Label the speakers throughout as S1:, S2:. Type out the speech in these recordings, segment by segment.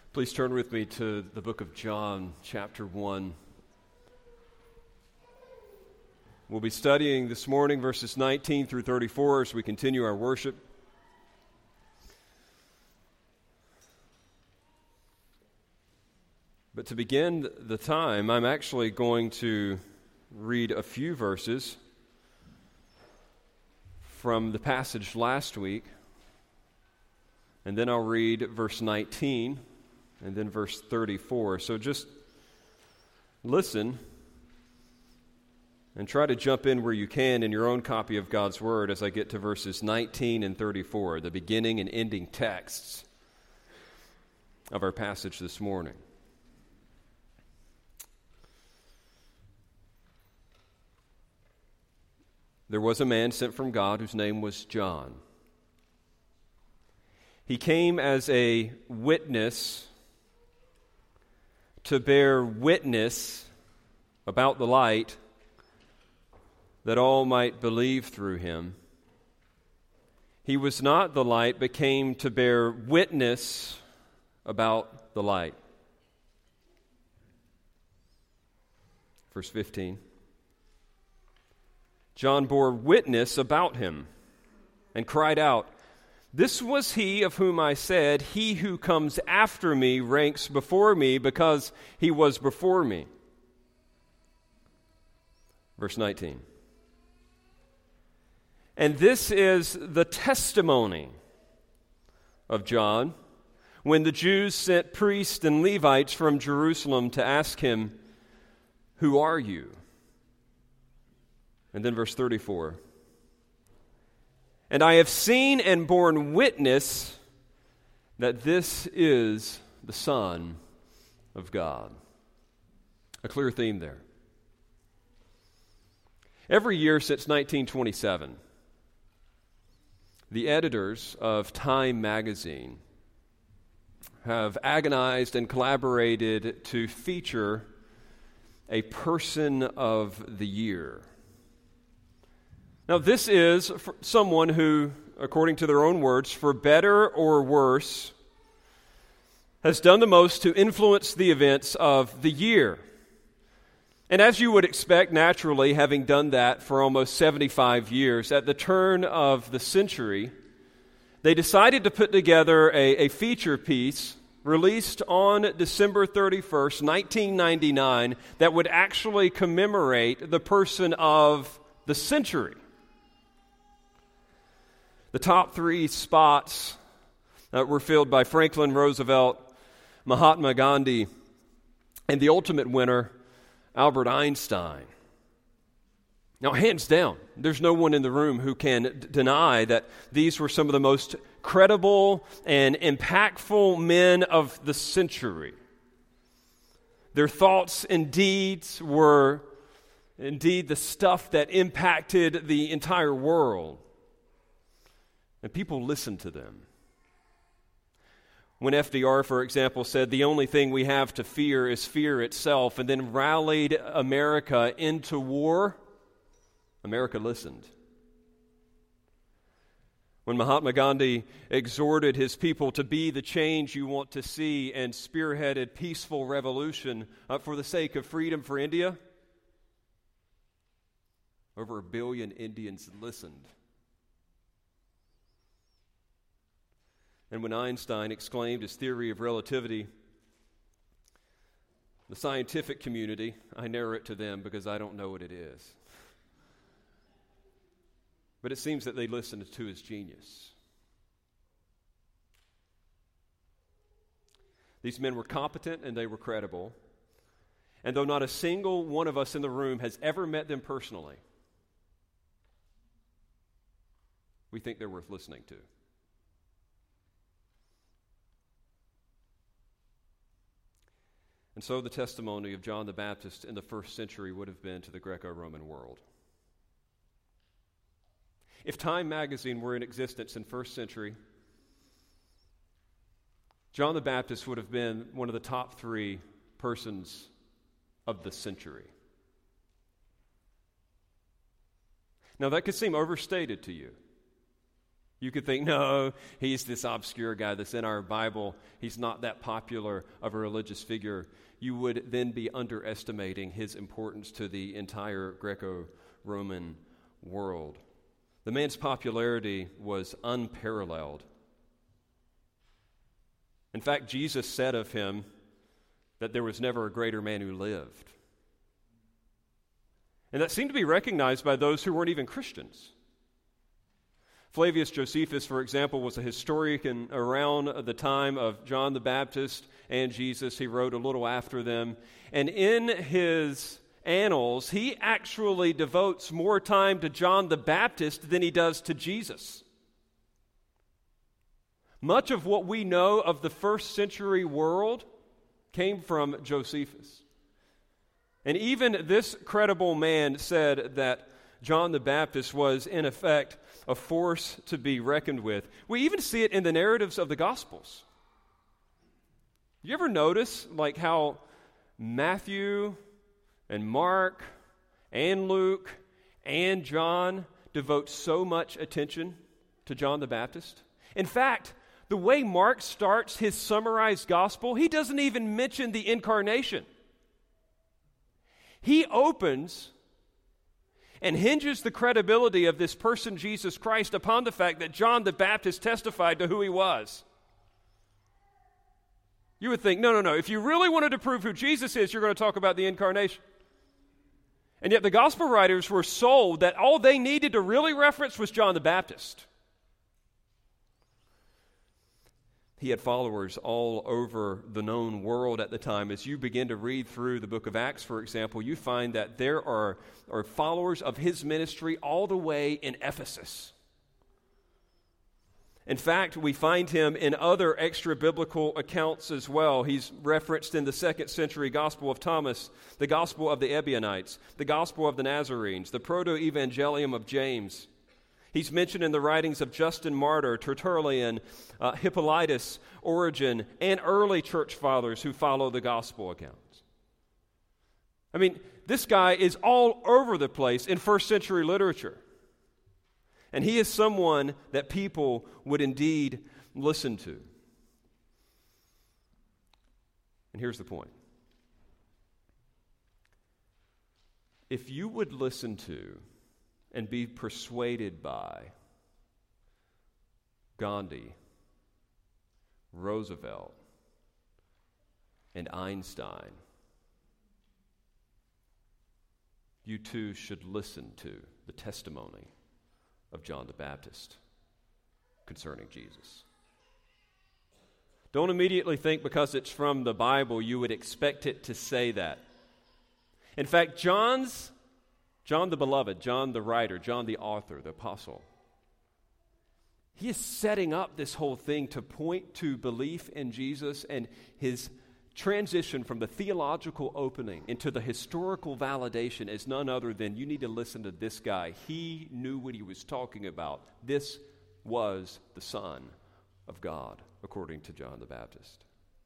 S1: Please turn with me to the book of John, chapter 1. We'll be studying this morning verses 19 through 34 as we continue our worship. But to begin the time, I'm actually going to read a few verses from the passage last week, and then I'll read verse 19 and then verse 34. So just listen and try to jump in where you can in your own copy of God's Word as I get to verses 19 and 34, the beginning and ending texts of our passage this morning. There was a man sent from God whose name was John. He came as a witness to bear witness about the light, that all might believe through him. He was not the light, but came to bear witness about the light. Verse 15. John bore witness about him and cried out, "This was he of whom I said, 'He who comes after me ranks before me because he was before me.'" Verse 19. And this is the testimony of John when the Jews sent priests and Levites from Jerusalem to ask him, "Who are you?" And then verse 34. "And I have seen and borne witness that this is the Son of God." A clear theme there. Every year since 1927, the editors of Time magazine have agonized and collaborated to feature a person of the year. Now, this is someone who, according to their own words, for better or worse, has done the most to influence the events of the year. And as you would expect, naturally, having done that for almost 75 years, at the turn of the century, they decided to put together a feature piece released on December 31st, 1999, that would actually commemorate the person of the century. The top three spots were filled by Franklin Roosevelt, Mahatma Gandhi, and the ultimate winner, Albert Einstein. Now, hands down, there's no one in the room who can deny that these were some of the most credible and impactful men of the century. Their thoughts and deeds were indeed the stuff that impacted the entire world. And people listened to them. When FDR, for example, said, "The only thing we have to fear is fear itself," and then rallied America into war, America listened. When Mahatma Gandhi exhorted his people to be the change you want to see and spearheaded peaceful revolution for the sake of freedom for India, over 1 billion Indians listened. And when Einstein exclaimed his theory of relativity, the scientific community, I narrow it to them because I don't know what it is, but it seems that they listened to his genius. These men were competent and they were credible. And though not a single one of us in the room has ever met them personally, we think they're worth listening to. And so the testimony of John the Baptist in the first century would have been to the Greco-Roman world. If Time magazine were in existence in first century, John the Baptist would have been one of the top three persons of the century. Now, that could seem overstated to you. You could think, no, he's this obscure guy that's in our Bible. He's not that popular of a religious figure. You would then be underestimating his importance to the entire Greco-Roman world. The man's popularity was unparalleled. In fact, Jesus said of him that there was never a greater man who lived. And that seemed to be recognized by those who weren't even Christians. Flavius Josephus, for example, was a historian around the time of John the Baptist and Jesus. He wrote a little after them. And in his annals, he actually devotes more time to John the Baptist than he does to Jesus. Much of what we know of the first century world came from Josephus. And even this credible man said that John the Baptist was, in effect, a force to be reckoned with. We even see it in the narratives of the Gospels. You ever notice like how Matthew and Mark and Luke and John devote so much attention to John the Baptist? In fact, the way Mark starts his summarized gospel, he doesn't even mention the incarnation. He opens and hinges the credibility of this person, Jesus Christ, upon the fact that John the Baptist testified to who he was. You would think, no. If you really wanted to prove who Jesus is, you're going to talk about the incarnation. And yet the gospel writers were sold that all they needed to really reference was John the Baptist. He had followers all over the known world at the time. As you begin to read through the book of Acts, for example, you find that there are followers of his ministry all the way in Ephesus. In fact, we find him in other extra-biblical accounts as well. He's referenced in the 2nd century Gospel of Thomas, the Gospel of the Ebionites, the Gospel of the Nazarenes, the Proto-Evangelium of James. He's mentioned in the writings of Justin Martyr, Tertullian, Hippolytus, Origen, and early church fathers who follow the gospel accounts. I mean, this guy is all over the place in first century literature. And he is someone that people would indeed listen to. And here's the point. If you would listen to and be persuaded by Gandhi, Roosevelt, and Einstein, you too should listen to the testimony of John the Baptist concerning Jesus. Don't immediately think because it's from the Bible you would expect it to say that. In fact, John the beloved, John the writer, John the author, the apostle, he is setting up this whole thing to point to belief in Jesus, and his transition from the theological opening into the historical validation is none other than you need to listen to this guy. He knew what he was talking about. This was the Son of God, according to John the Baptist.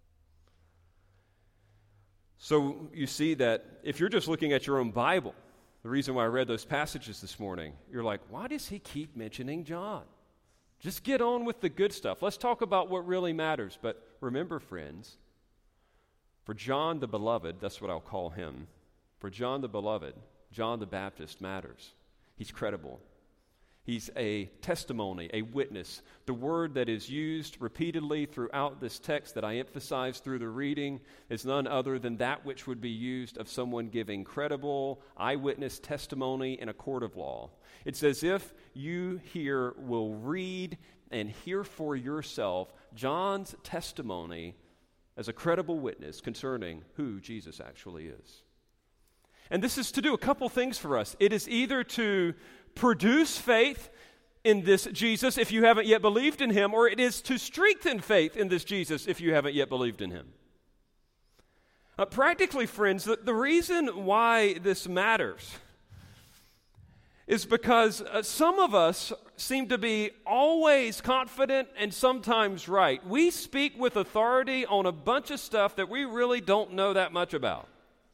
S1: So you see that if you're just looking at your own Bible, the reason why I read those passages this morning, you're like, why does he keep mentioning John? Just get on with the good stuff. Let's talk about what really matters. But remember, friends, for John the beloved, that's what I'll call him. For John the beloved, John the Baptist matters. He's credible. He's a testimony, a witness. The word that is used repeatedly throughout this text that I emphasize through the reading is none other than that which would be used of someone giving credible eyewitness testimony in a court of law. It's as if you here will read and hear for yourself John's testimony as a credible witness concerning who Jesus actually is. And this is to do a couple things for us. It is either to produce faith in this Jesus if you haven't yet believed in him, or it is to strengthen faith in this Jesus if you haven't yet believed in him. Practically, friends, the reason why this matters is because some of us seem to be always confident and sometimes right. We speak with authority on a bunch of stuff that we really don't know that much about.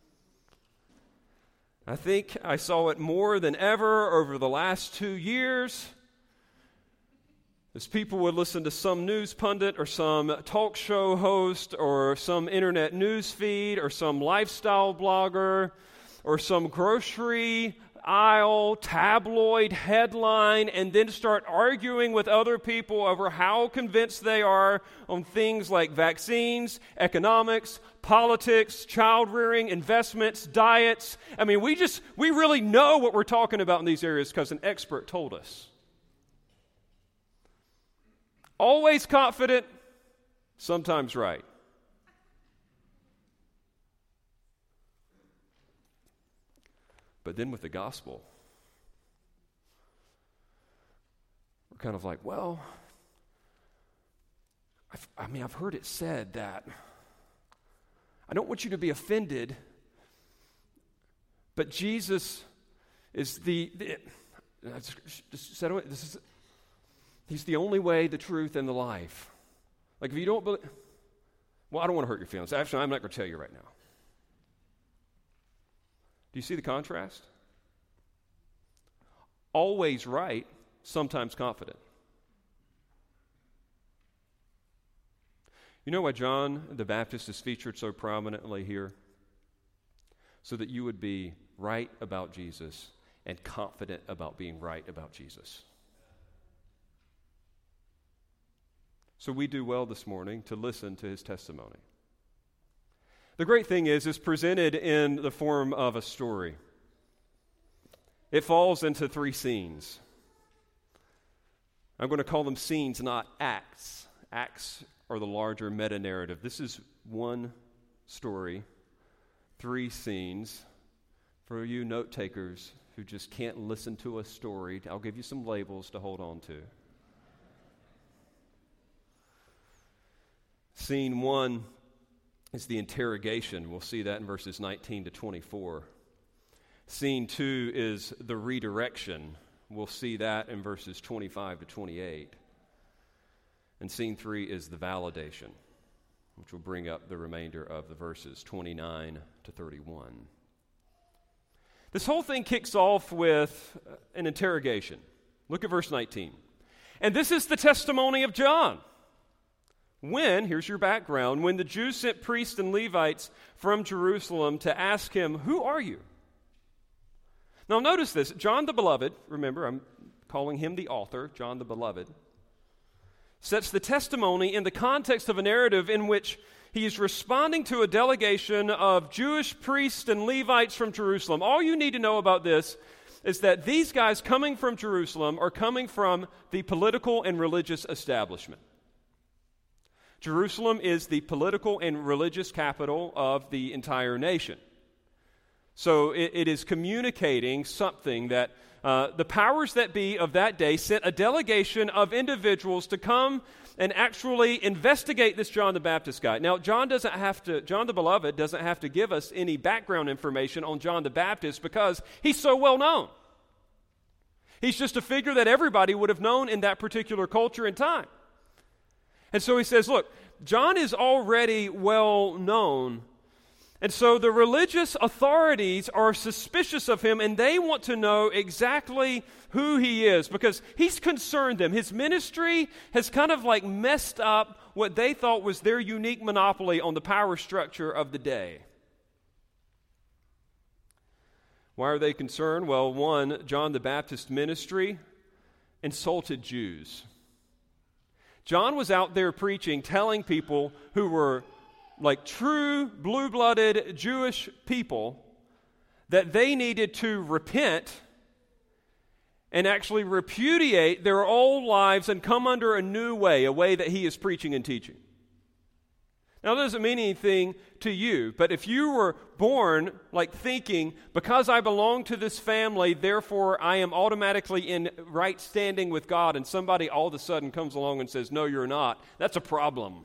S1: I think I saw it more than ever over the last 2 years As people would listen to some news pundit or some talk show host or some internet news feed or some lifestyle blogger or some grocery aisle tabloid headline and then start arguing with other people over how convinced they are on things like vaccines, economics, politics, child rearing, investments, diets. I mean, we really know what we're talking about in these areas because an expert told us. Always confident, sometimes right. But then with the gospel, we're kind of like, well, I've heard it said that I don't want you to be offended, but Jesus is He's the only way, the truth, and the life. Like, if you don't believe, well, I don't want to hurt your feelings. Actually, I'm not going to tell you right now. Do you see the contrast? Always right, sometimes confident. You know why John the Baptist is featured so prominently here? So that you would be right about Jesus and confident about being right about Jesus. So we do well this morning to listen to his testimony. The great thing is, it's presented in the form of a story. It falls into 3 scenes. I'm going to call them scenes, not acts. Acts are the larger meta-narrative. This is one story, 3 scenes. For you note-takers who just can't listen to a story, I'll give you some labels to hold on to. Scene 1 is the interrogation. We'll see that in verses 19 to 24. Scene 2 is the redirection. We'll see that in verses 25 to 28. And scene 3 is the validation, which will bring up the remainder of the verses 29 to 31. This whole thing kicks off with an interrogation. Look at verse 19. And this is the testimony of John. Here's your background, when the Jews sent priests and Levites from Jerusalem to ask him, "Who are you?" Now notice this, John the Beloved, remember I'm calling him the author, John the Beloved, sets the testimony in the context of a narrative in which he is responding to a delegation of Jewish priests and Levites from Jerusalem. All you need to know about this is that these guys coming from Jerusalem are coming from the political and religious establishment. Jerusalem is the political and religious capital of the entire nation. So it is communicating something that the powers that be of that day sent a delegation of individuals to come and actually investigate this John the Baptist guy. Now, John the Beloved doesn't have to give us any background information on John the Baptist because he's so well known. He's just a figure that everybody would have known in that particular culture and time. And so he says, look, John is already well known. And so the religious authorities are suspicious of him, and they want to know exactly who he is because he's concerned them. His ministry has kind of like messed up what they thought was their unique monopoly on the power structure of the day. Why are they concerned? Well, one, John the Baptist ministry insulted Jews. John was out there preaching, telling people who were like true blue-blooded Jewish people that they needed to repent and actually repudiate their old lives and come under a new way, a way that he is preaching and teaching. Now, that doesn't mean anything to you, but if you were born like thinking, because I belong to this family, therefore I am automatically in right standing with God, and somebody all of a sudden comes along and says, no, you're not, that's a problem.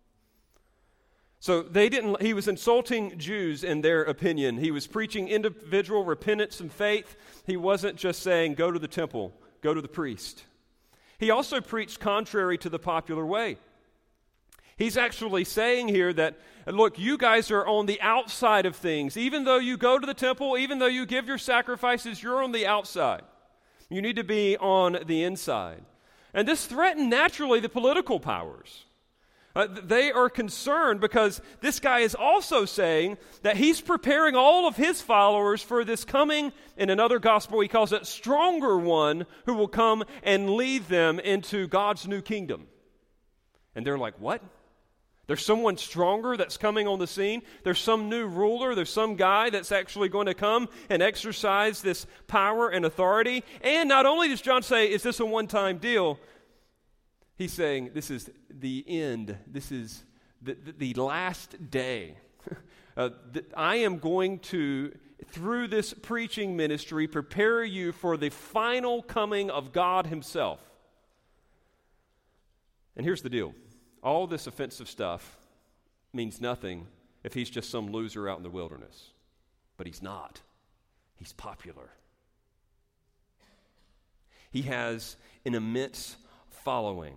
S1: So he was insulting Jews in their opinion. He was preaching individual repentance and faith. He wasn't just saying, go to the temple, go to the priest. He also preached contrary to the popular way. He's actually saying here that, look, you guys are on the outside of things. Even though you go to the temple, even though you give your sacrifices, you're on the outside. You need to be on the inside. And this threatened naturally the political powers. They are concerned because this guy is also saying that he's preparing all of his followers for this coming, in another gospel he calls it, stronger one who will come and lead them into God's new kingdom. And they're like, what? There's someone stronger that's coming on the scene? There's some new ruler? There's some guy that's actually going to come and exercise this power and authority? And not only does John say, is this a one-time deal? He's saying this is the end. This is the last day. I am going to, through this preaching ministry, prepare you for the final coming of God himself. And here's the deal. All this offensive stuff means nothing if he's just some loser out in the wilderness. But he's not. He's popular. He has an immense following.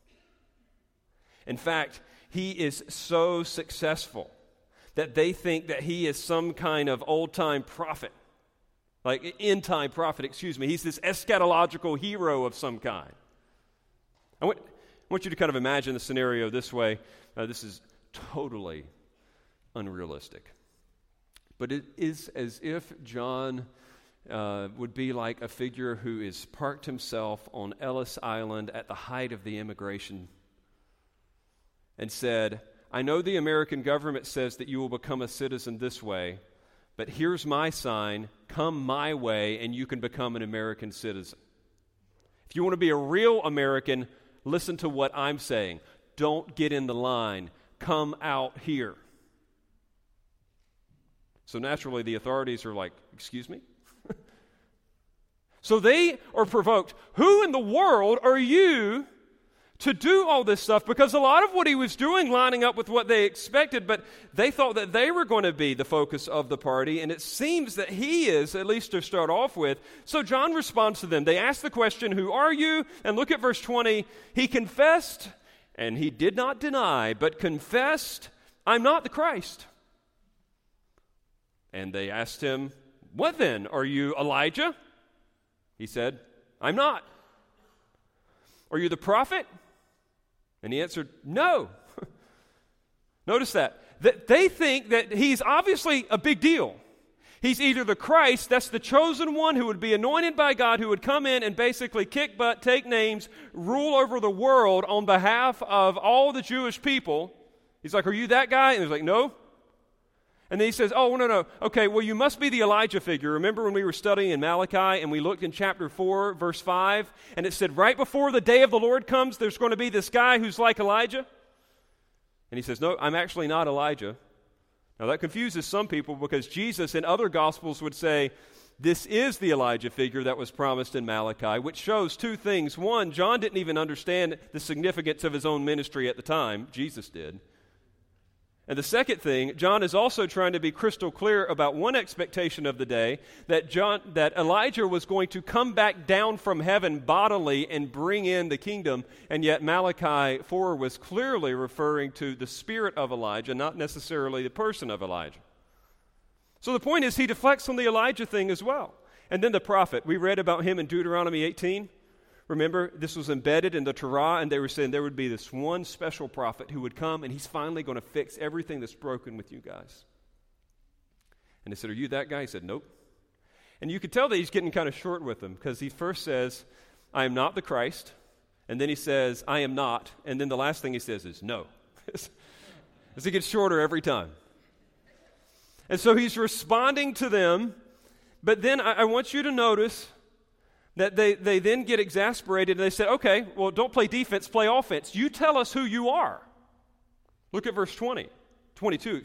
S1: In fact, he is so successful that they think that he is some kind of old-time prophet, like end-time prophet, He's this eschatological hero of some kind. I want you to kind of imagine the scenario this way. This is totally unrealistic. But it is as if John would be like a figure who is parked himself on Ellis Island at the height of the immigration and said, I know the American government says that you will become a citizen this way, but here's my sign, come my way, and you can become an American citizen. If you want to be a real American, listen to what I'm saying. Don't get in the line. Come out here. So naturally, the authorities are like, excuse me? So they are provoked. Who in the world are you to do all this stuff? Because a lot of what he was doing lining up with what they expected, but they thought that they were going to be the focus of the party, and it seems that he is, at least to start off with. So John responds to them. They ask the question, who are you? And look at verse 20. He confessed, and he did not deny, but confessed, I'm not the Christ. And they asked him, what then? Are you Elijah? He said, I'm not. Are you the prophet? And he answered, no. Notice that they think that he's obviously a big deal. He's either the Christ, that's the chosen one who would be anointed by God, who would come in and basically kick butt, take names, rule over the world on behalf of all the Jewish people. He's like, are you that guy? And he's like, no. And then he says, oh, no. Okay, well, you must be the Elijah figure. Remember when we were studying in Malachi and we looked in chapter 4, verse 5, and it said right before the day of the Lord comes, there's going to be this guy who's like Elijah? And he says, no, I'm actually not Elijah. Now, that confuses some people because Jesus in other Gospels would say, this is the Elijah figure that was promised in Malachi, which shows two things. One, John didn't even understand the significance of his own ministry at the time. Jesus did. And the second thing, John is also trying to be crystal clear about one expectation of the day, that Elijah was going to come back down from heaven bodily and bring in the kingdom, and yet Malachi 4 was clearly referring to the spirit of Elijah, not necessarily the person of Elijah. So the point is he deflects on the Elijah thing as well. And then the prophet, we read about him in Deuteronomy 18. Remember, this was embedded in the Torah, and they were saying there would be this one special prophet who would come, and he's finally going to fix everything that's broken with you guys. And they said, are you that guy? He said, nope. And you could tell that he's getting kind of short with them, because he first says, I am not the Christ, and then he says, I am not, and then the last thing he says is, no. As he gets shorter every time. And so he's responding to them, but then I want you to notice that they then get exasperated and they said, okay, well, don't play defense, play offense. You tell us who you are. Look at verse 22.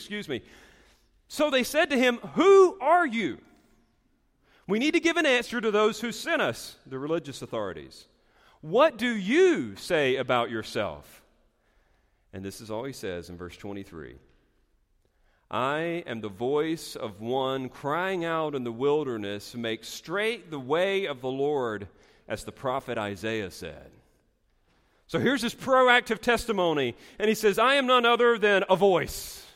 S1: So they said to him, who are you? We need to give an answer to those who sent us, the religious authorities. What do you say about yourself? And this is all he says in verse 23. I am the voice of one crying out in the wilderness, make straight the way of the Lord, as the prophet Isaiah said. So here's his proactive testimony, and he says, I am none other than a voice.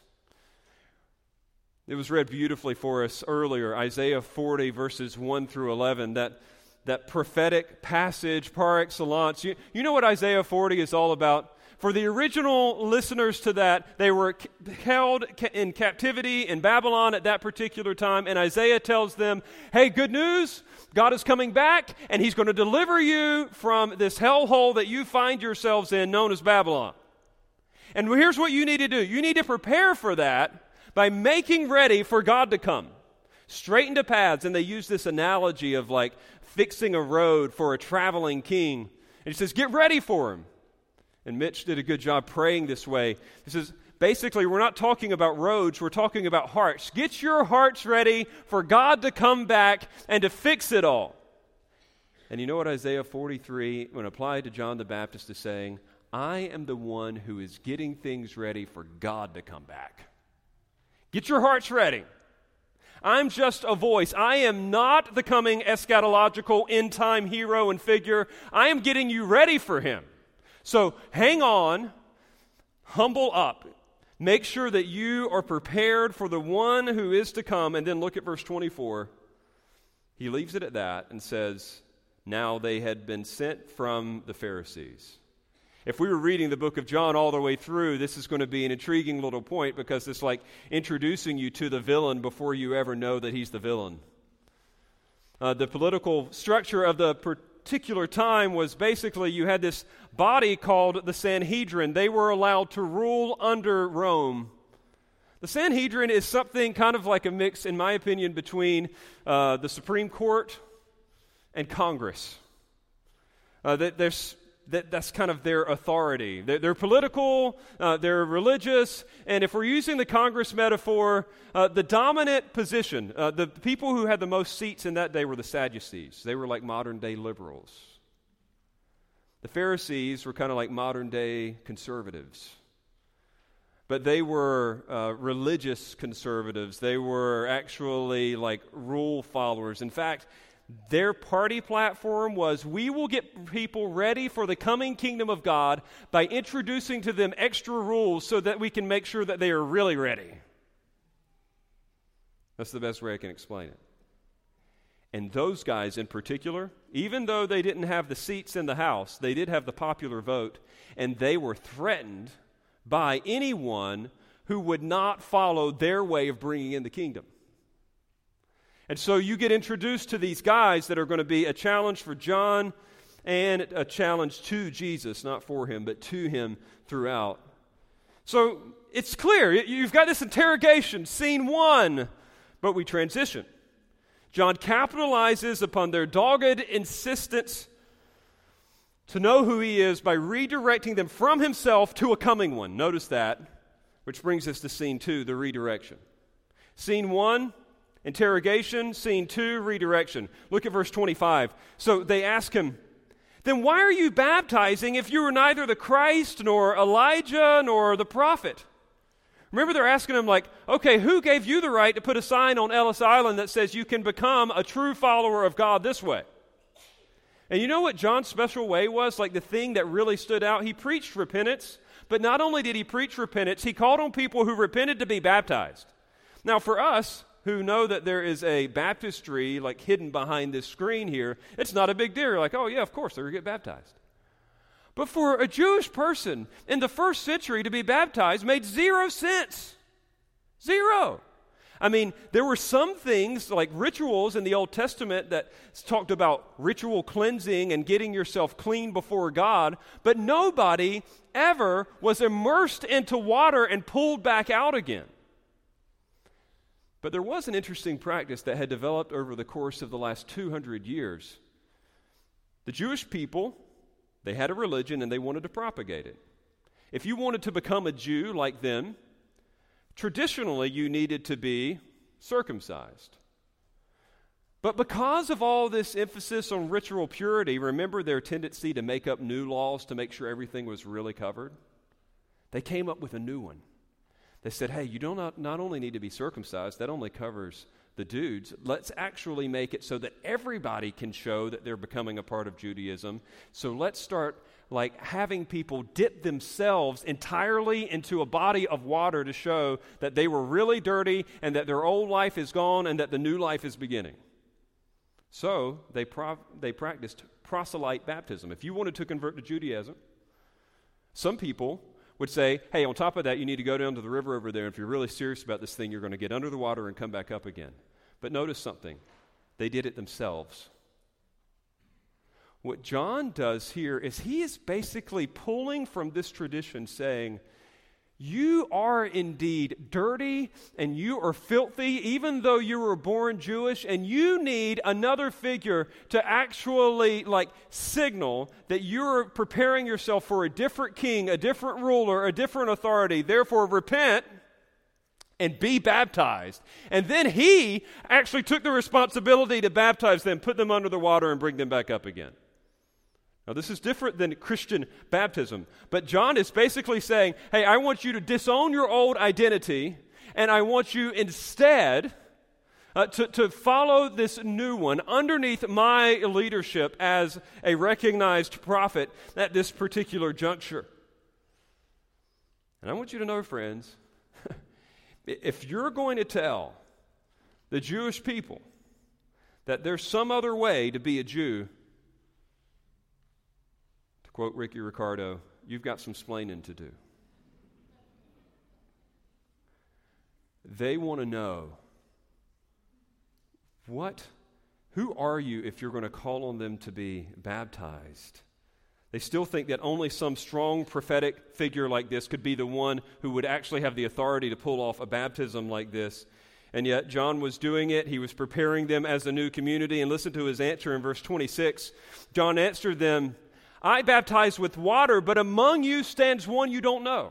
S1: It was read beautifully for us earlier, Isaiah 40, verses 1 through 11, that that prophetic passage par excellence. You know what Isaiah 40 is all about? For the original listeners to that, they were held in captivity in Babylon at that particular time, and Isaiah tells them, hey, good news, God is coming back, and He's going to deliver you from this hellhole that you find yourselves in, known as Babylon. And here's what you need to do. You need to prepare for that by making ready for God to come. Straighten the paths, and they use this analogy of like fixing a road for a traveling king. And he says, get ready for Him. And Mitch did a good job praying this way. He says, basically, we're not talking about roads, we're talking about hearts. Get your hearts ready for God to come back and to fix it all. And you know what Isaiah 43, when applied to John the Baptist, is saying? I am the one who is getting things ready for God to come back. Get your hearts ready. I'm just a voice. I am not the coming eschatological end-time hero and figure. I am getting you ready for Him. So hang on, humble up, make sure that you are prepared for the one who is to come, and then look at verse 24. He leaves it at that and says, now they had been sent from the Pharisees. If we were reading the book of John all the way through, this is going to be an intriguing little point because it's like introducing you to the villain before you ever know that he's the villain. The political structure of the particular time was basically you had this body called the Sanhedrin. They were allowed to rule under Rome. The Sanhedrin is something kind of like a mix, in my opinion, between the Supreme Court and Congress. That's kind of their authority. They're political, they're religious, and if we're using the Congress metaphor, the dominant position, the people who had the most seats in that day were the Sadducees. They were like modern-day liberals. The Pharisees were kind of like modern-day conservatives. But they were religious conservatives. They were actually like rule followers. In fact, their party platform was, we will get people ready for the coming kingdom of God by introducing to them extra rules so that we can make sure that they are really ready. That's the best way I can explain it. And those guys in particular, even though they didn't have the seats in the House, they did have the popular vote, and they were threatened by anyone who would not follow their way of bringing in the kingdom. And so you get introduced to these guys that are going to be a challenge for John and a challenge to Jesus, not for him, but to him throughout. So it's clear. You've got this interrogation, scene one, but we transition. John capitalizes upon their dogged insistence to know who he is by redirecting them from himself to a coming one. Notice that, which brings us to scene two, the redirection. Scene one, interrogation. Scene two, redirection. Look at verse 25. So they ask him, then why are you baptizing if you are neither the Christ nor Elijah nor the prophet? Remember, they're asking him like, okay, who gave you the right to put a sign on Ellis Island that says you can become a true follower of God this way? And you know what John's special way was? Like the thing that really stood out? He preached repentance, but not only did he preach repentance, he called on people who repented to be baptized. Now for us, who know that there is a baptistry like hidden behind this screen here, it's not a big deal. You're like, oh yeah, of course, they're going to get baptized. But for a Jewish person in the first century to be baptized made zero sense. Zero. I mean, there were some things like rituals in the Old Testament that talked about ritual cleansing and getting yourself clean before God, but nobody ever was immersed into water and pulled back out again. But there was an interesting practice that had developed over the course of the last 200 years. The Jewish people, they had a religion and they wanted to propagate it. If you wanted to become a Jew like them, traditionally you needed to be circumcised. But because of all this emphasis on ritual purity, remember their tendency to make up new laws to make sure everything was really covered? They came up with a new one. They said, hey, you do not only need to be circumcised, that only covers the dudes. Let's actually make it so that everybody can show that they're becoming a part of Judaism. So let's start like having people dip themselves entirely into a body of water to show that they were really dirty and that their old life is gone and that the new life is beginning. So they practiced proselyte baptism. If you wanted to convert to Judaism, some people would say, hey, on top of that, you need to go down to the river over there. If you're really serious about this thing, you're going to get under the water and come back up again. But notice something. They did it themselves. What John does here is he is basically pulling from this tradition saying, you are indeed dirty and you are filthy, even though you were born Jewish, and you need another figure to actually signal that you're preparing yourself for a different king, a different ruler, a different authority. Therefore, repent and be baptized. And then he actually took the responsibility to baptize them, put them under the water, and bring them back up again. Now, this is different than Christian baptism, but John is basically saying, hey, I want you to disown your old identity, and I want you instead to follow this new one underneath my leadership as a recognized prophet at this particular juncture. And I want you to know, friends, if you're going to tell the Jewish people that there's some other way to be a Jew, quote Ricky Ricardo, you've got some splaining to do. They want to know, who are you if you're going to call on them to be baptized? They still think that only some strong prophetic figure like this could be the one who would actually have the authority to pull off a baptism like this. And yet John was doing it. He was preparing them as a new community. And listen to his answer in verse 26. John answered them, I baptize with water, but among you stands one you don't know.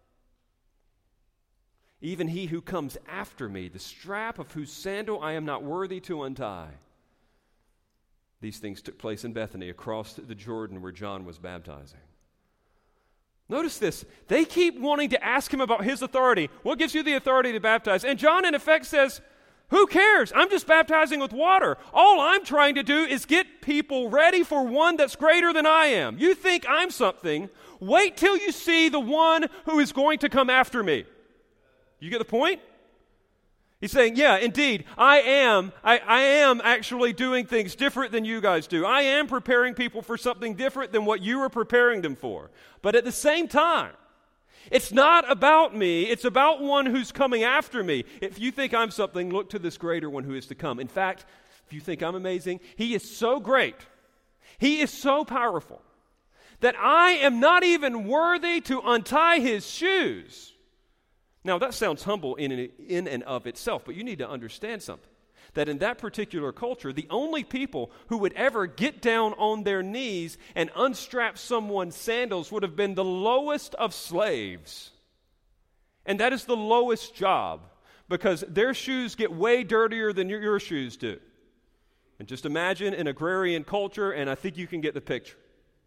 S1: Even he who comes after me, the strap of whose sandal I am not worthy to untie. These things took place in Bethany, across the Jordan where John was baptizing. Notice this. They keep wanting to ask him about his authority. What gives you the authority to baptize? And John, in effect, says, who cares? I'm just baptizing with water. All I'm trying to do is get people ready for one that's greater than I am. You think I'm something. Wait till you see the one who is going to come after me. You get the point? He's saying, yeah, indeed, I am actually doing things different than you guys do. I am preparing people for something different than what you are preparing them for. But at the same time, it's not about me. It's about one who's coming after me. If you think I'm something, look to this greater one who is to come. In fact, if you think I'm amazing, he is so great, he is so powerful, that I am not even worthy to untie his shoes. Now, that sounds humble in and of itself, but you need to understand something. That in that particular culture, the only people who would ever get down on their knees and unstrap someone's sandals would have been the lowest of slaves. And that is the lowest job, because their shoes get way dirtier than your shoes do. And just imagine an agrarian culture, and I think you can get the picture.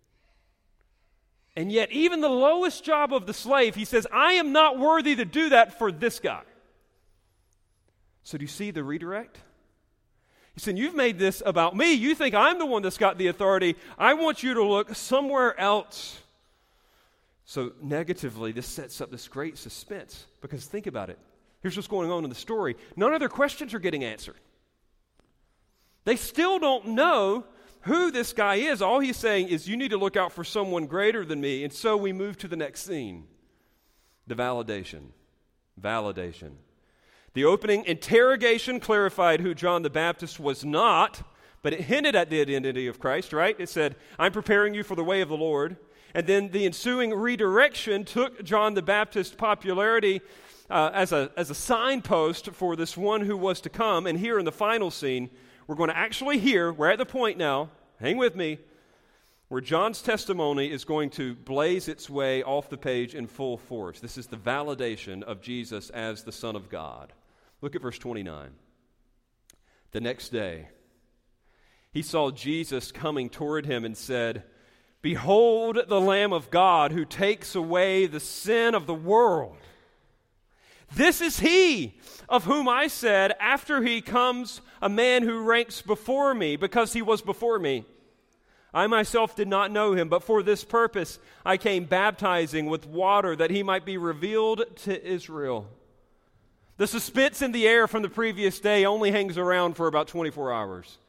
S1: And yet, even the lowest job of the slave, he says, I am not worthy to do that for this guy. So do you see the redirect? He said, you've made this about me. You think I'm the one that's got the authority. I want you to look somewhere else. So negatively, this sets up this great suspense. Because think about it. Here's what's going on in the story. None of their questions are getting answered. They still don't know who this guy is. All he's saying is, you need to look out for someone greater than me. And so we move to the next scene. The validation. Validation. The opening interrogation clarified who John the Baptist was not, but it hinted at the identity of Christ, right? It said, I'm preparing you for the way of the Lord. And then the ensuing redirection took John the Baptist's popularity as a signpost for this one who was to come. And here in the final scene, we're going to actually hear, we're at the point now, hang with me, where John's testimony is going to blaze its way off the page in full force. This is the validation of Jesus as the Son of God. Look at verse 29. The next day, he saw Jesus coming toward him and said, Behold the Lamb of God who takes away the sin of the world. This is he of whom I said, after he comes a man who ranks before me, because he was before me. I myself did not know him, but for this purpose I came baptizing with water, that he might be revealed to Israel. The suspense in the air from the previous day only hangs around for about 24 hours.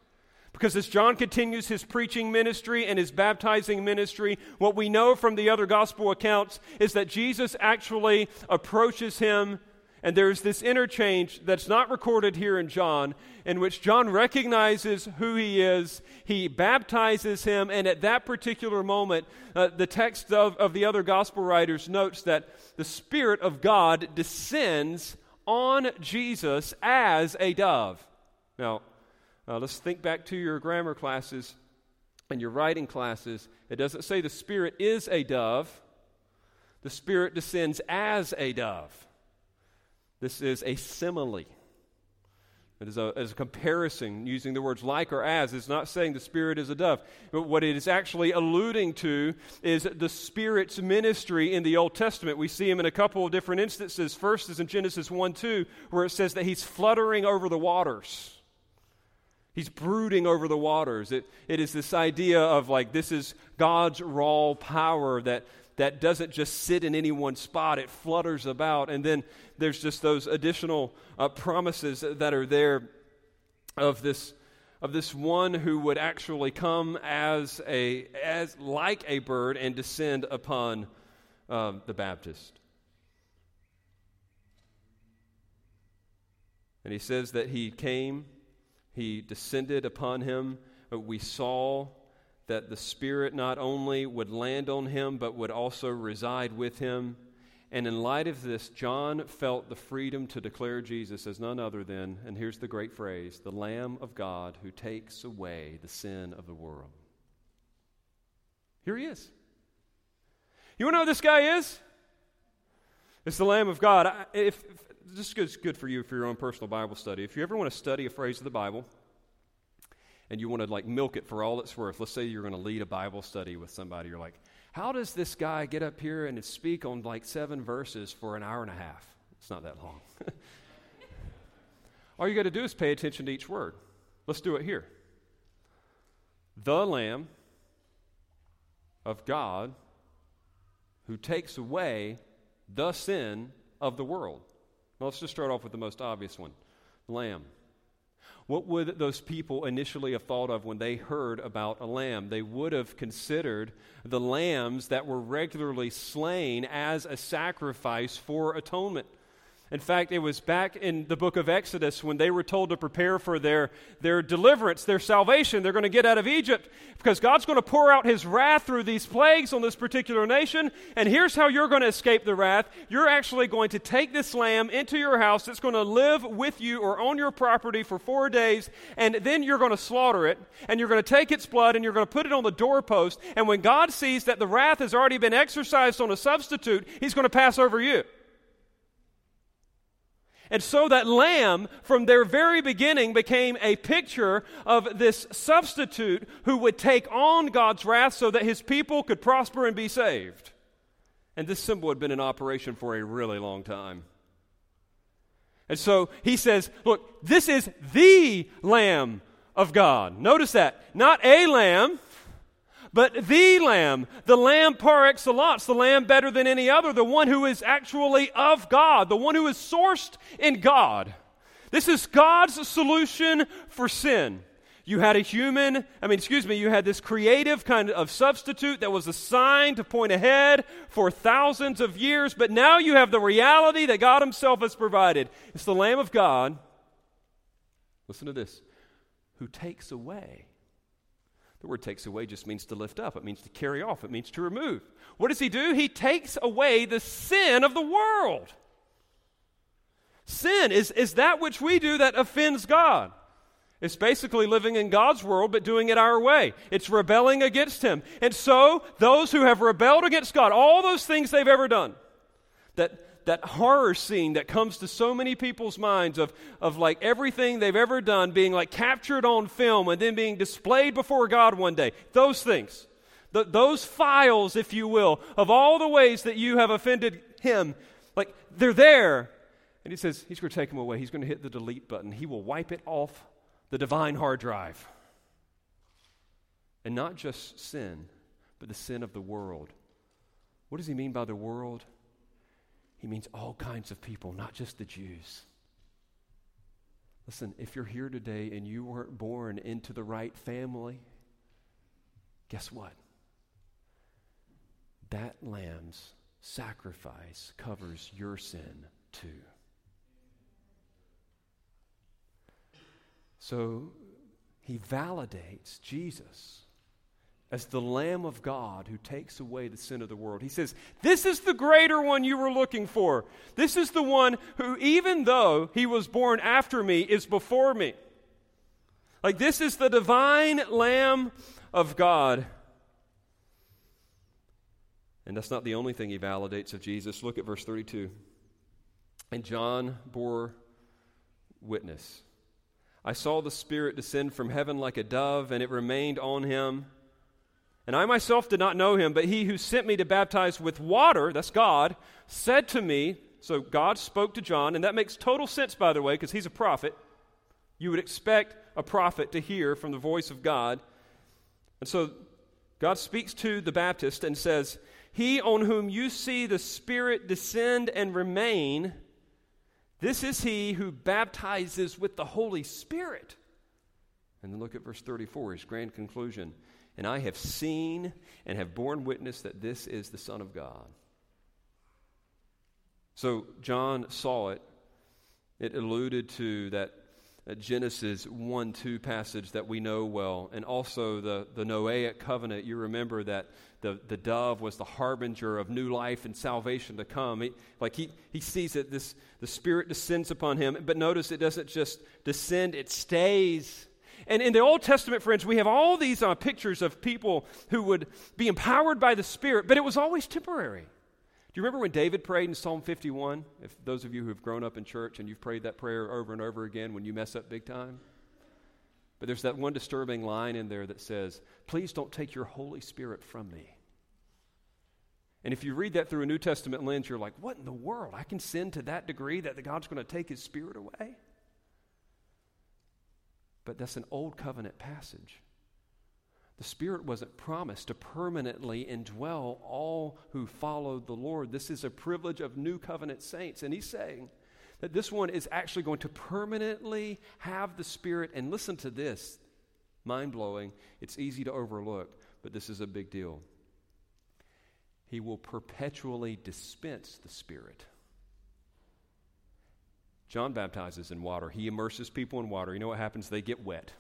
S1: Because as John continues his preaching ministry and his baptizing ministry, what we know from the other gospel accounts is that Jesus actually approaches him, and there's this interchange that's not recorded here in John, in which John recognizes who he is, he baptizes him, and at that particular moment, the text of the other gospel writers notes that the Spirit of God descends on Jesus as a dove. Now, let's think back to your grammar classes and your writing classes. It doesn't say the Spirit is a dove. The Spirit descends as a dove. This is a simile. It is a comparison using the words like or as. It's not saying the Spirit is a dove. But what it is actually alluding to is the Spirit's ministry in the Old Testament. We see him in a couple of different instances. First is in Genesis 1:2, where it says that he's fluttering over the waters. He's brooding over the waters. It is this idea of like this is God's raw power that doesn't just sit in any one spot. It flutters about. And then there's just those additional promises that are there of this one who would actually come as like a bird and descend upon the Baptist. And he says that he came. He descended upon him. We saw that the Spirit not only would land on him, but would also reside with him. And in light of this, John felt the freedom to declare Jesus as none other than, and here's the great phrase, the Lamb of God who takes away the sin of the world. Here he is. You want to know who this guy is? It's the Lamb of God. This is good for you for your own personal Bible study. If you ever want to study a phrase of the Bible and you want to like milk it for all it's worth, let's say you're going to lead a Bible study with somebody. You're like, how does this guy get up here and speak on like 7 verses for an hour and a half? It's not that long. All you got to do is pay attention to each word. Let's do it here. The Lamb of God who takes away the sin of the world. Well, let's just start off with the most obvious one, lamb. What would those people initially have thought of when they heard about a lamb? They would have considered the lambs that were regularly slain as a sacrifice for atonement. In fact, it was back in the book of Exodus when they were told to prepare for their deliverance, their salvation. They're going to get out of Egypt because God's going to pour out his wrath through these plagues on this particular nation. And here's how you're going to escape the wrath. You're actually going to take this lamb into your house. It's going to live with you or on your property for 4 days. And then you're going to slaughter it. And you're going to take its blood and you're going to put it on the doorpost. And when God sees that the wrath has already been exercised on a substitute, he's going to pass over you. And so that lamb, from their very beginning, became a picture of this substitute who would take on God's wrath so that his people could prosper and be saved. And this symbol had been in operation for a really long time. And so he says, look, this is the Lamb of God. Notice that. Not a lamb, but the Lamb, the Lamb par excellence, the Lamb better than any other, the one who is actually of God, the one who is sourced in God. This is God's solution for sin. You had you had this creative kind of substitute that was assigned to point ahead for thousands of years, but now you have the reality that God himself has provided. It's the Lamb of God, listen to this, who takes away. The word takes away just means to lift up. It means to carry off. It means to remove. What does he do? He takes away the sin of the world. Sin is that which we do that offends God. It's basically living in God's world but doing it our way. It's rebelling against him. And so those who have rebelled against God, all those things they've ever done, that horror scene that comes to so many people's minds of like everything they've ever done being like captured on film and then being displayed before God one day. Those things, those files, if you will, of all the ways that you have offended him, like they're there. And he says he's going to take them away. He's going to hit the delete button. He will wipe it off the divine hard drive. And not just sin, but the sin of the world. What does he mean by the world? He means all kinds of people, not just the Jews. Listen, if you're here today and you weren't born into the right family, guess what? That lamb's sacrifice covers your sin too. So he validates Jesus as the Lamb of God who takes away the sin of the world. He says, this is the greater one you were looking for. This is the one who, even though he was born after me, is before me. Like, this is the divine Lamb of God. And that's not the only thing he validates of Jesus. Look at verse 32. And John bore witness. I saw the Spirit descend from heaven like a dove, and it remained on him. And I myself did not know him, but he who sent me to baptize with water, that's God, said to me, so God spoke to John, and that makes total sense, by the way, because he's a prophet. You would expect a prophet to hear from the voice of God. And so God speaks to the Baptist and says, he on whom you see the Spirit descend and remain, this is he who baptizes with the Holy Spirit. And then look at verse 34, his grand conclusion. And I have seen and have borne witness that this is the Son of God. So John saw it. It alluded to that Genesis 1-2 passage that we know well, and also the Noahic covenant. You remember that the dove was the harbinger of new life and salvation to come. He sees that the Spirit descends upon him, but notice it doesn't just descend, it stays. And in the Old Testament, friends, we have all these pictures of people who would be empowered by the Spirit, but it was always temporary. Do you remember when David prayed in Psalm 51? If those of you who have grown up in church and you've prayed that prayer over and over again when you mess up big time. But there's that one disturbing line in there that says, please don't take your Holy Spirit from me. And if you read that through a New Testament lens, you're like, what in the world? I can sin to that degree that God's going to take his Spirit away? But that's an old covenant passage. The Spirit wasn't promised to permanently indwell all who followed the Lord. This is a privilege of new covenant saints. And he's saying that this one is actually going to permanently have the Spirit. And listen to this, mind-blowing. It's easy to overlook, but this is a big deal. He will perpetually dispense the Spirit. John baptizes in water. He immerses people in water. You know what happens? They get wet.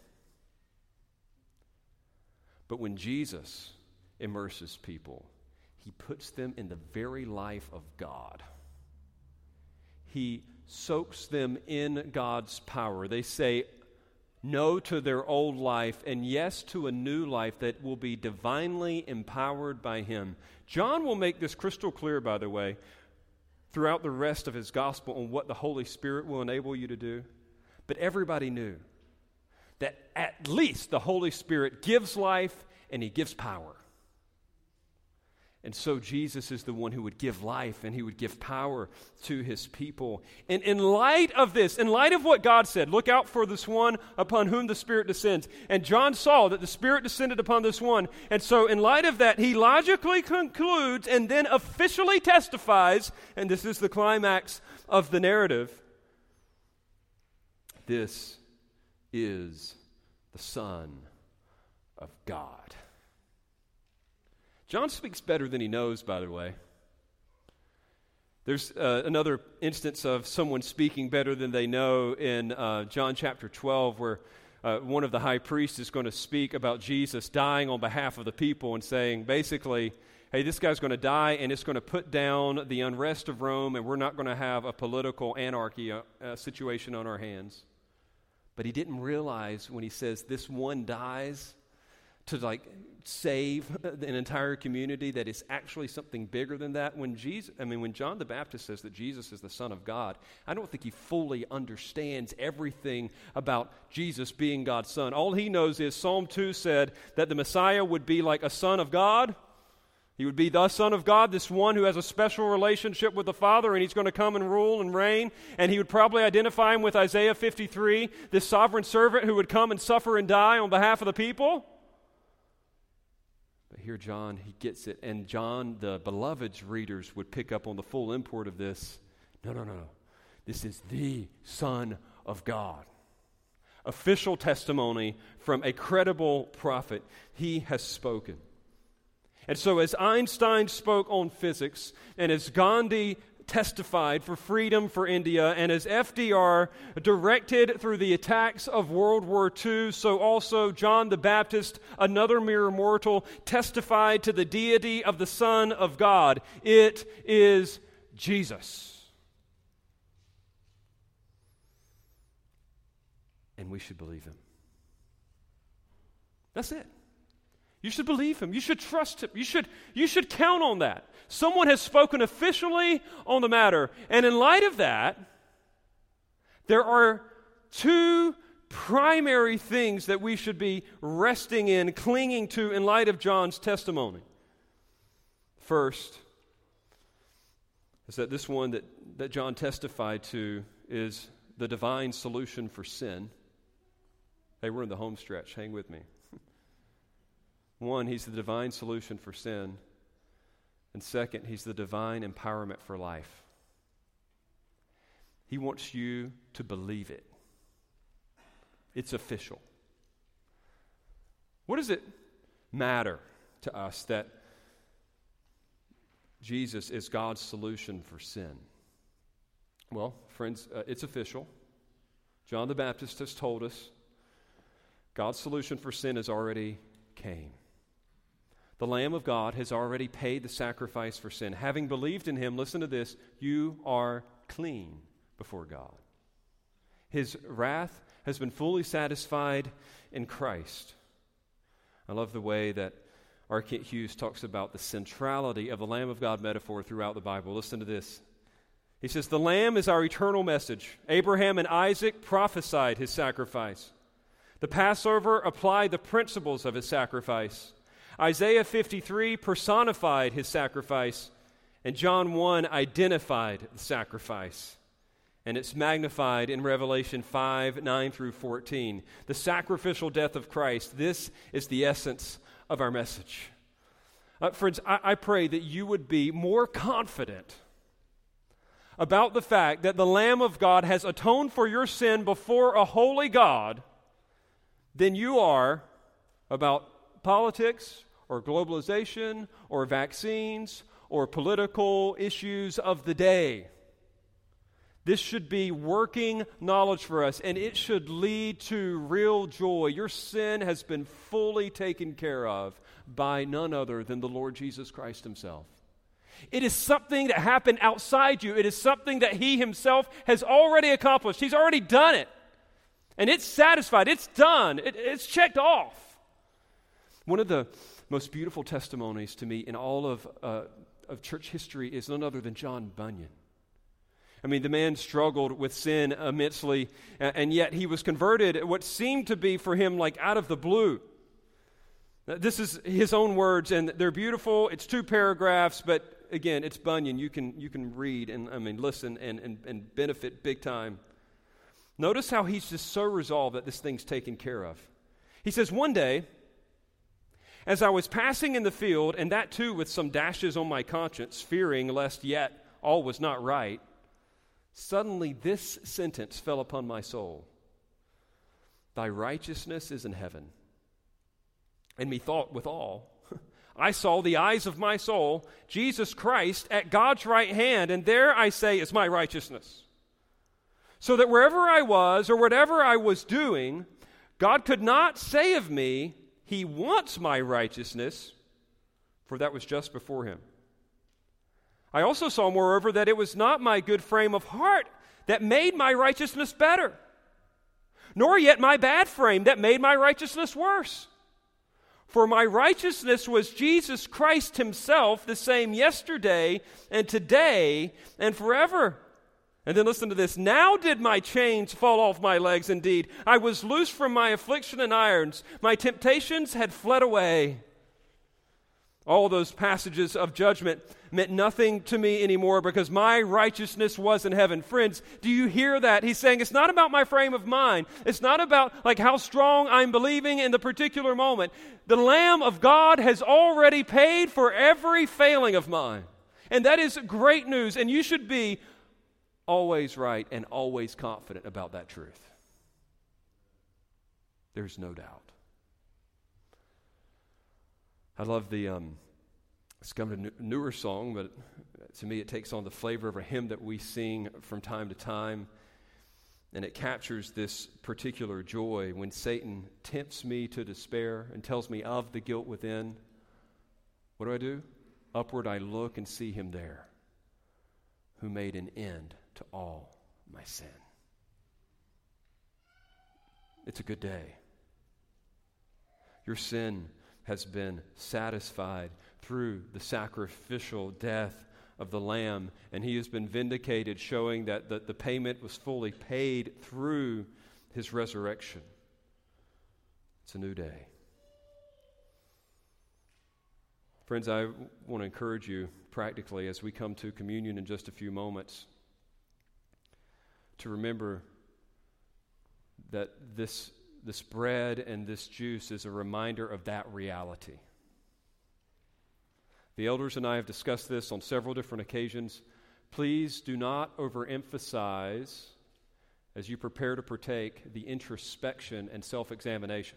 S1: But when Jesus immerses people, he puts them in the very life of God. He soaks them in God's power. They say no to their old life and yes to a new life that will be divinely empowered by him. John will make this crystal clear, by the way, throughout the rest of his gospel on what the Holy Spirit will enable you to do. But everybody knew that at least the Holy Spirit gives life and he gives power. And so Jesus is the one who would give life and he would give power to his people. And in light of this, in light of what God said, look out for this one upon whom the Spirit descends. And John saw that the Spirit descended upon this one. And so in light of that, he logically concludes and then officially testifies, and this is the climax of the narrative, this is the Son of God. John speaks better than he knows, by the way. There's another instance of someone speaking better than they know in John chapter 12, where one of the high priests is going to speak about Jesus dying on behalf of the people and saying, basically, hey, this guy's going to die and it's going to put down the unrest of Rome and we're not going to have a political anarchy situation on our hands. But he didn't realize when he says this one dies to save an entire community, that it's actually something bigger than that. When John the Baptist says that Jesus is the Son of God, I don't think he fully understands everything about Jesus being God's Son. All he knows is Psalm 2 said that the Messiah would be like a son of God. He would be the Son of God, this one who has a special relationship with the Father, and he's going to come and rule and reign. And he would probably identify him with Isaiah 53, this sovereign servant who would come and suffer and die on behalf of the people. But here John, he gets it. And John, the beloved's readers would pick up on the full import of this. No. This is the Son of God. official testimony from a credible prophet. He has spoken. And so as Einstein spoke on physics, and as Gandhi testified for freedom for India, and as FDR directed through the attacks of World War II, so also John the Baptist, another mere mortal, testified to the deity of the Son of God. It is Jesus. And we should believe him. That's it. You should believe him. You should trust him. You should count on that. Someone has spoken officially on the matter. And in light of that, there are two primary things that we should be resting in, clinging to in light of John's testimony. First is that this one that John testified to is the divine solution for sin. Hey, we're in the home stretch. Hang with me. One, he's the divine solution for sin. And second, he's the divine empowerment for life. He wants you to believe it. It's official. What does it matter to us that Jesus is God's solution for sin? Well, friends, it's official. John the Baptist has told us God's solution for sin has already came. The Lamb of God has already paid the sacrifice for sin. Having believed in him, listen to this, you are clean before God. His wrath has been fully satisfied in Christ. I love the way that R. Kent Hughes talks about the centrality of the Lamb of God metaphor throughout the Bible. Listen to this. He says, the Lamb is our eternal message. Abraham and Isaac prophesied his sacrifice. The Passover applied the principles of his sacrifice. Isaiah 53 personified his sacrifice, and John 1 identified the sacrifice. And it's magnified in Revelation 5, 9 through 14. The sacrificial death of Christ. This is the essence of our message. Friends, I pray that you would be more confident about the fact that the Lamb of God has atoned for your sin before a holy God than you are about politics or globalization or vaccines or political issues of the day. This should be working knowledge for us, and it should lead to real joy. Your sin has been fully taken care of by none other than the Lord Jesus Christ himself. It is something that happened outside you. It is something that he himself has already accomplished. He's already done it. And it's satisfied. It's done. It's checked off. One of the most beautiful testimonies to me in all of church history is none other than John Bunyan. I mean, the man struggled with sin immensely, and yet he was converted, what seemed to be for him like out of the blue. This is his own words, and they're beautiful. It's 2 paragraphs, but again, it's Bunyan. You can read and listen and benefit big time. Notice how he's just so resolved that this thing's taken care of. He says, one day, as I was passing in the field, and that too with some dashes on my conscience, fearing lest yet all was not right, suddenly this sentence fell upon my soul. Thy righteousness is in heaven. And methought withal, I saw the eyes of my soul, Jesus Christ, at God's right hand, and there I say is my righteousness. So that wherever I was or whatever I was doing, God could not say of me, he wants my righteousness, for that was just before him. I also saw, moreover, that it was not my good frame of heart that made my righteousness better, nor yet my bad frame that made my righteousness worse. For my righteousness was Jesus Christ himself, the same yesterday and today and forever. And then listen to this. Now did my chains fall off my legs indeed. I was loosed from my affliction and irons. My temptations had fled away. All those passages of judgment meant nothing to me anymore because my righteousness was in heaven. Friends, do you hear that? He's saying it's not about my frame of mind. It's not about like how strong I'm believing in the particular moment. The Lamb of God has already paid for every failing of mine. And that is great news. And you should be always right and always confident about that truth. There's no doubt. I love the, it's kind of a newer song, but to me it takes on the flavor of a hymn that we sing from time to time. And it captures this particular joy when Satan tempts me to despair and tells me of the guilt within. What do? Upward I look and see him there, who made an end to all my sin. It's a good day. Your sin has been satisfied through the sacrificial death of the Lamb, and he has been vindicated, showing that the payment was fully paid through his resurrection. It's a new day. Friends, I want to encourage you practically as we come to communion in just a few moments to remember that this bread and this juice is a reminder of that reality. The elders and I have discussed this on several different occasions. Please do not overemphasize, as you prepare to partake, the introspection and self-examination.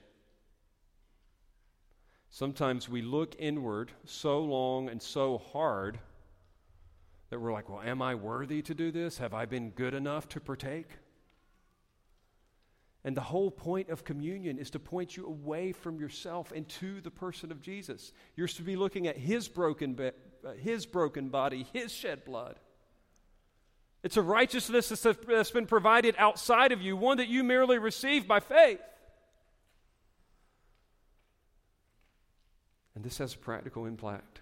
S1: Sometimes we look inward so long and so hard that we're like, well, am I worthy to do this? Have I been good enough to partake? And the whole point of communion is to point you away from yourself and to the person of Jesus. You're to be looking at his broken body, his shed blood. It's a righteousness that's been provided outside of you, one that you merely receive by faith. And this has a practical impact.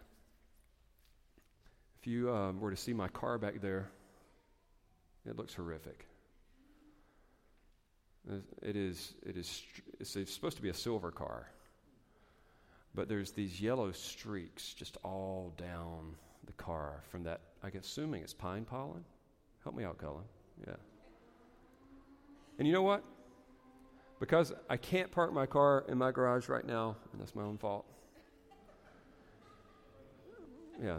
S1: If you were to see my car back there, it looks horrific. It's supposed to be a silver car, but there's these yellow streaks just all down the car from that, assuming it's pine pollen. Help me out, Cullen. Yeah. And you know what? Because I can't park my car in my garage right now, and that's my own fault. Yeah.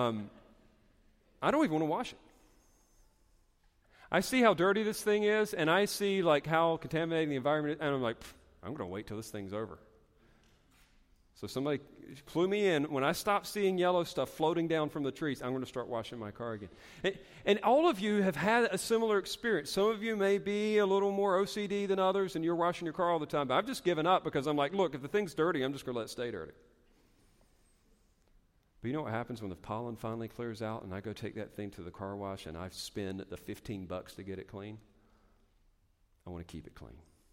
S1: I don't even want to wash it. I see how dirty this thing is, and I see how contaminating the environment is, and I'm like, I'm going to wait till this thing's over. So somebody clue me in. When I stop seeing yellow stuff floating down from the trees, I'm going to start washing my car again. And all of you have had a similar experience. Some of you may be a little more OCD than others, and you're washing your car all the time. But I've just given up because I'm like, look, if the thing's dirty, I'm just going to let it stay dirty. But you know what happens when the pollen finally clears out and I go take that thing to the car wash and I spend the $15 to get it clean? I want to keep it clean.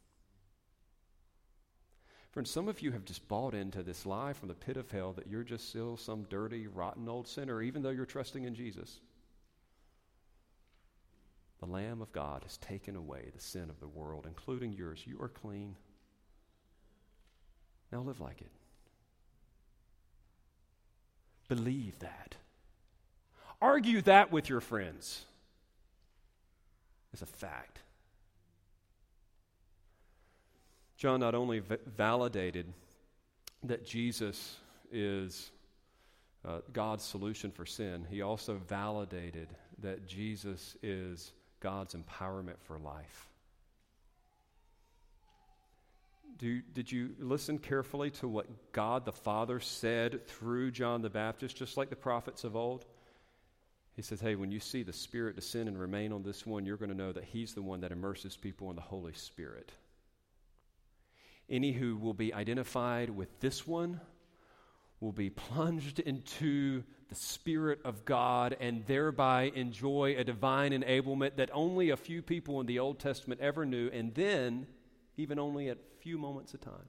S1: Friends, some of you have just bought into this lie from the pit of hell that you're just still some dirty, rotten old sinner, even though you're trusting in Jesus. The Lamb of God has taken away the sin of the world, including yours. You are clean. Now live like it. Believe that. Argue that with your friends. It's a fact. John not only validated that Jesus is God's solution for sin, he also validated that Jesus is God's empowerment for life. Did you listen carefully to what God the Father said through John the Baptist, just like the prophets of old? He says, hey, when you see the Spirit descend and remain on this one, you're going to know that he's the one that immerses people in the Holy Spirit. Any who will be identified with this one will be plunged into the Spirit of God and thereby enjoy a divine enablement that only a few people in the Old Testament ever knew, and then even only at few moments of time.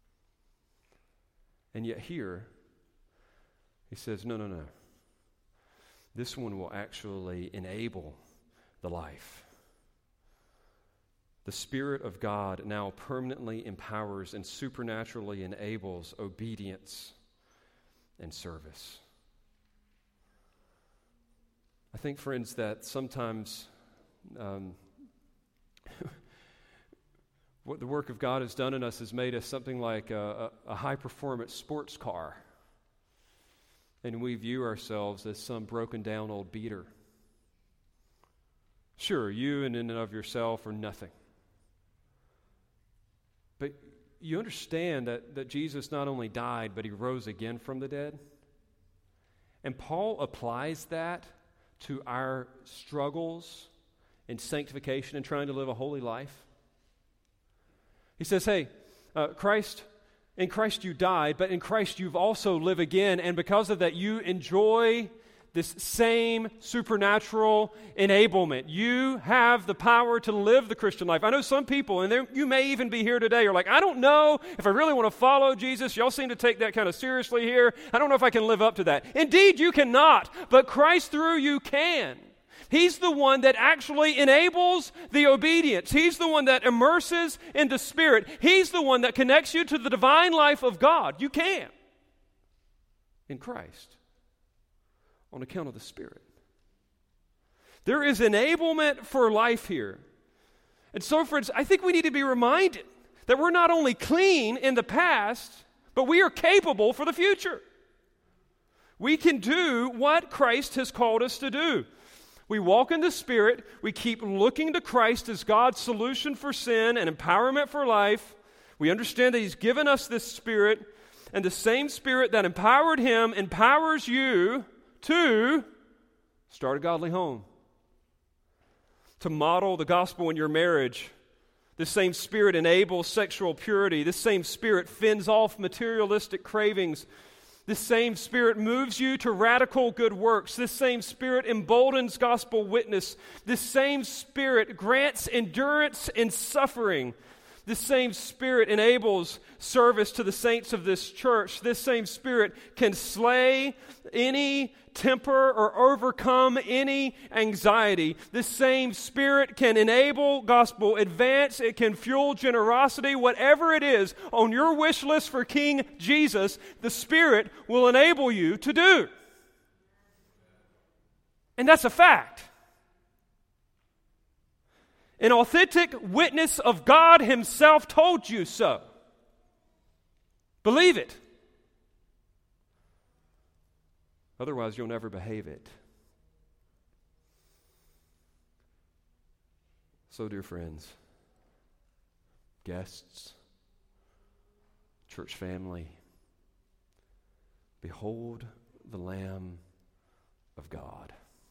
S1: And yet here, he says, no. This one will actually enable the life. The Spirit of God now permanently empowers and supernaturally enables obedience and service. I think, friends, that sometimes what the work of God has done in us has made us something like a high-performance sports car. And we view ourselves as some broken-down old beater. Sure, you in and of yourself are nothing. But you understand that Jesus not only died, but he rose again from the dead? And Paul applies that to our struggles in sanctification and trying to live a holy life. He says, hey, in Christ you died, but in Christ you've also lived again, and because of that you enjoy this same supernatural enablement. You have the power to live the Christian life. I know some people, and you may even be here today, are like, I don't know if I really want to follow Jesus. Y'all seem to take that kind of seriously here. I don't know if I can live up to that. Indeed, you cannot, but Christ through you can. He's the one that actually enables the obedience. He's the one that immerses in the Spirit. He's the one that connects you to the divine life of God. You can in Christ on account of the Spirit. There is enablement for life here. And so, friends, I think we need to be reminded that we're not only clean in the past, but we are capable for the future. We can do what Christ has called us to do. We walk in the Spirit. We keep looking to Christ as God's solution for sin and empowerment for life. We understand that He's given us this Spirit, and the same Spirit that empowered Him empowers you to start a godly home, to model the gospel in your marriage. This same Spirit enables sexual purity. This same Spirit fends off materialistic cravings. This same Spirit moves you to radical good works. This same Spirit emboldens gospel witness. This same Spirit grants endurance in suffering. This same Spirit enables service to the saints of this church. This same Spirit can slay any temper or overcome any anxiety. This same Spirit can enable gospel advance. It can fuel generosity. Whatever it is on your wish list for King Jesus, the Spirit will enable you to do. And that's a fact. An authentic witness of God Himself told you so. Believe it. Otherwise, you'll never behave it. So, dear friends, guests, church family, behold the Lamb of God.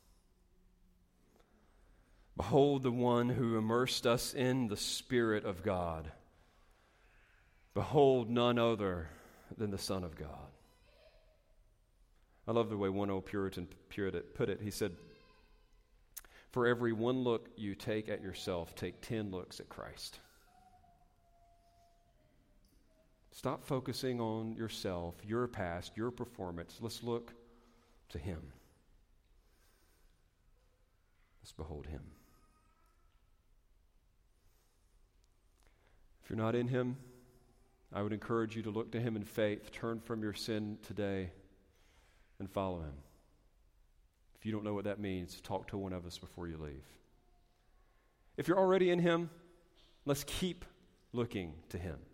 S1: Behold the one who immersed us in the Spirit of God. Behold none other than the Son of God. I love the way one old Puritan put it. He said, for every one look you take at yourself, take 10 looks at Christ. Stop focusing on yourself, your past, your performance. Let's look to Him. Let's behold Him. If you're not in Him, I would encourage you to look to Him in faith. Turn from your sin today and follow Him. If you don't know what that means, talk to one of us before you leave. If you're already in Him, let's keep looking to Him.